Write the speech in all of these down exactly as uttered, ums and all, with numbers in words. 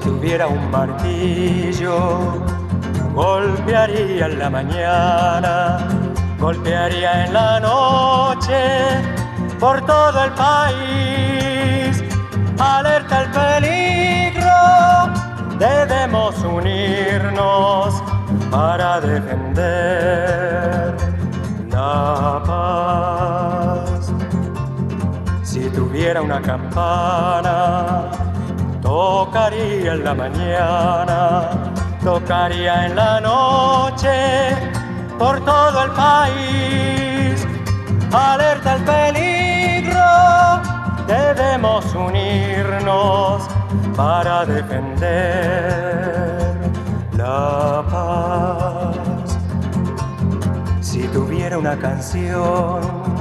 tuviera un martillo, golpearía en la mañana, golpearía en la noche, por todo el país. Alerta el peligro, debemos unirnos para defender la paz. Si tuviera una campana, tocaría en la mañana, tocaría en la noche, por todo el país. Alerta el peligro, debemos unirnos para defender la paz. Si tuviera una canción,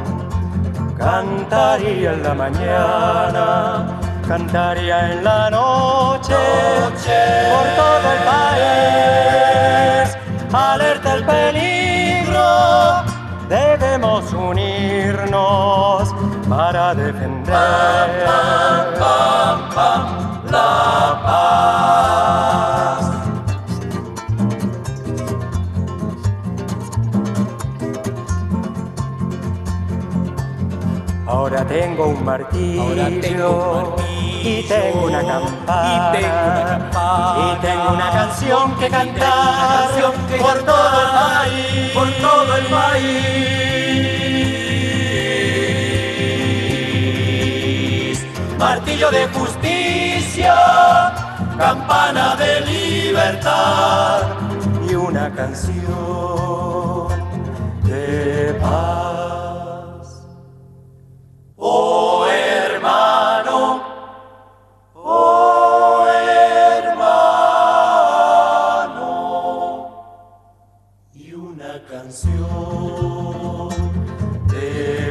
cantaría en la mañana, cantaría en la noche, noche, por todo el país. Alerta el peligro, debemos unirnos para defender pam, pam, pam, pam, la paz. Ahora tengo un martillo, Ahora tengo un martillo y tengo una campana, y tengo una campana, y tengo una canción que cantar, una canción que por cantar, todo el país, por todo el país. Martillo de justicia, campana de libertad y una canción de paz. Oh hermano, oh hermano, y una canción de